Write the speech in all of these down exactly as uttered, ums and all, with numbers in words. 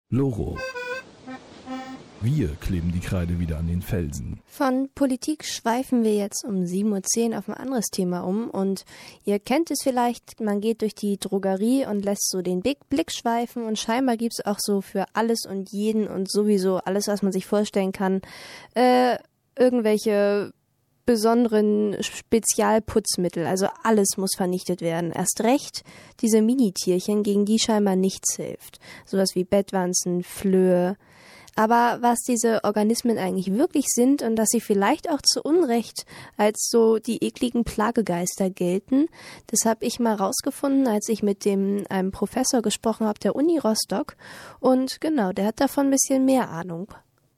Loro. Wir kleben die Kreide wieder an den Felsen. Von Politik schweifen wir jetzt um sieben Uhr zehn auf ein anderes Thema um. Und ihr kennt es vielleicht, man geht durch die Drogerie und lässt so den Blick schweifen. Und scheinbar gibt es auch so für alles und jeden und sowieso alles, was man sich vorstellen kann, äh, irgendwelche besonderen Spezialputzmittel. Also alles muss vernichtet werden. Erst recht diese Minitierchen, gegen die scheinbar nichts hilft. Sowas wie Bettwanzen, Flöhe. Aber was diese Organismen eigentlich wirklich sind und dass sie vielleicht auch zu Unrecht als so die ekligen Plagegeister gelten, das habe ich mal rausgefunden, als ich mit dem einem Professor gesprochen habe der Uni Rostock. Und genau, der hat davon ein bisschen mehr Ahnung.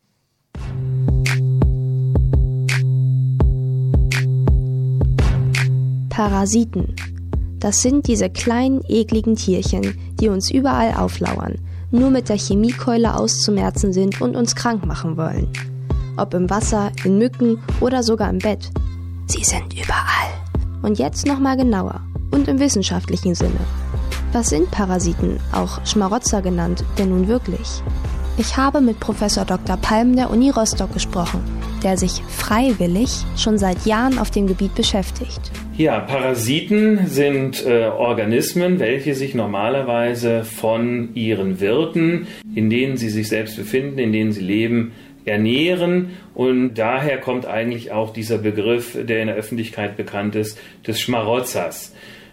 Parasiten. Das sind diese kleinen, ekligen Tierchen, die uns überall auflauern, nur mit der Chemiekeule auszumerzen sind und uns krank machen wollen. Ob im Wasser, in Mücken oder sogar im Bett. Sie sind überall. Und jetzt nochmal genauer und im wissenschaftlichen Sinne. Was sind Parasiten, auch Schmarotzer genannt, denn nun wirklich? Ich habe mit Professor Doktor Palm der Uni Rostock gesprochen, der sich freiwillig schon seit Jahren auf dem Gebiet beschäftigt. Ja, Parasiten sind äh, Organismen, welche sich normalerweise von ihren Wirten, in denen sie sich selbst befinden, in denen sie leben, ernähren. Und daher kommt eigentlich auch dieser Begriff, der in der Öffentlichkeit bekannt ist, des Schmarotzers.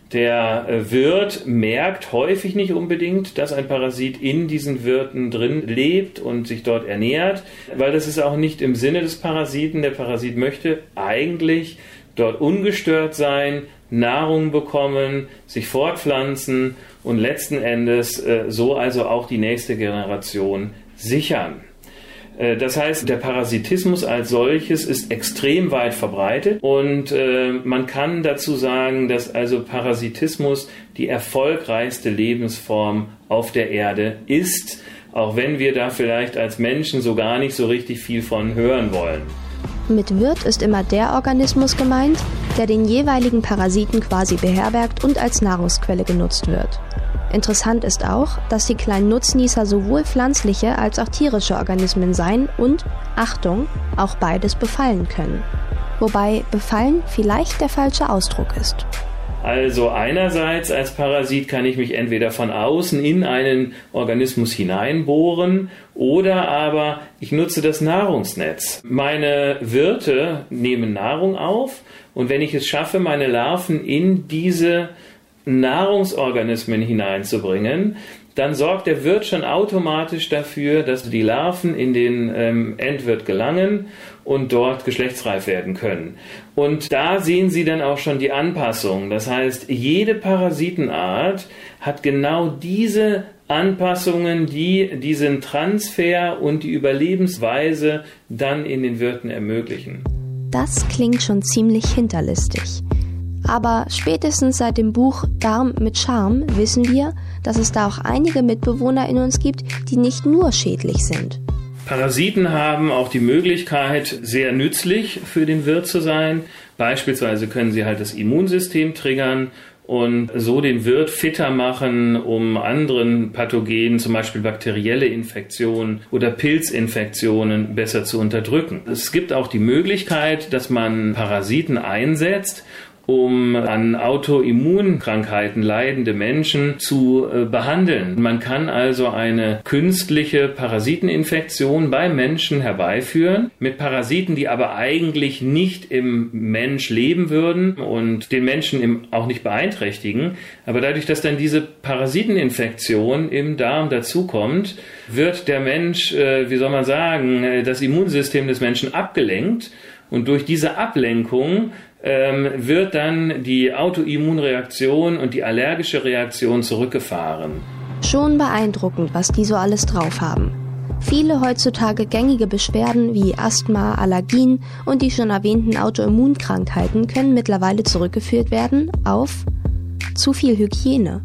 Der äh, Wirt merkt häufig nicht unbedingt, dass ein Parasit in diesen Wirten drin lebt und sich dort ernährt, weil das ist auch nicht im Sinne des Parasiten. Der Parasit möchte eigentlich dort ungestört sein, Nahrung bekommen, sich fortpflanzen und letzten Endes äh, so also auch die nächste Generation sichern. Äh, das heißt, der Parasitismus als solches ist extrem weit verbreitet und äh, man kann dazu sagen, dass also Parasitismus die erfolgreichste Lebensform auf der Erde ist, auch wenn wir da vielleicht als Menschen so gar nicht so richtig viel von hören wollen. Mit Wirt ist immer der Organismus gemeint, der den jeweiligen Parasiten quasi beherbergt und als Nahrungsquelle genutzt wird. Interessant ist auch, dass die kleinen Nutznießer sowohl pflanzliche als auch tierische Organismen sein und, Achtung, auch beides befallen können. Wobei befallen vielleicht der falsche Ausdruck ist. Also einerseits als Parasit kann ich mich entweder von außen in einen Organismus hineinbohren oder aber ich nutze das Nahrungsnetz. Meine Wirte nehmen Nahrung auf und wenn ich es schaffe, meine Larven in diese Nahrungsorganismen hineinzubringen, dann sorgt der Wirt schon automatisch dafür, dass die Larven in den ähm, Endwirt gelangen und dort geschlechtsreif werden können. Und da sehen Sie dann auch schon die Anpassung. Das heißt, jede Parasitenart hat genau diese Anpassungen, die diesen Transfer und die Überlebensweise dann in den Wirten ermöglichen. Das klingt schon ziemlich hinterlistig. Aber spätestens seit dem Buch Darm mit Charme wissen wir, dass es da auch einige Mitbewohner in uns gibt, die nicht nur schädlich sind. Parasiten haben auch die Möglichkeit, sehr nützlich für den Wirt zu sein. Beispielsweise können sie halt das Immunsystem triggern und so den Wirt fitter machen, um anderen Pathogenen, zum Beispiel bakterielle Infektionen oder Pilzinfektionen, besser zu unterdrücken. Es gibt auch die Möglichkeit, dass man Parasiten einsetzt, um an Autoimmunkrankheiten leidende Menschen zu äh, behandeln. Man kann also eine künstliche Parasiteninfektion beim Menschen herbeiführen, mit Parasiten, die aber eigentlich nicht im Mensch leben würden und den Menschen im, auch nicht beeinträchtigen. Aber dadurch, dass dann diese Parasiteninfektion im Darm dazukommt, wird der Mensch, äh, wie soll man sagen, das Immunsystem des Menschen abgelenkt. Und durch diese Ablenkung ähm, wird dann die Autoimmunreaktion und die allergische Reaktion zurückgefahren. Schon beeindruckend, was die so alles drauf haben. Viele heutzutage gängige Beschwerden wie Asthma, Allergien und die schon erwähnten Autoimmunkrankheiten können mittlerweile zurückgeführt werden auf zu viel Hygiene.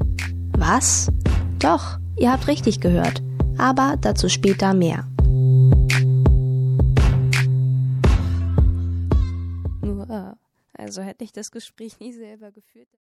Was? Doch, ihr habt richtig gehört. Aber dazu später mehr. Also hätte ich das Gespräch nie selber geführt.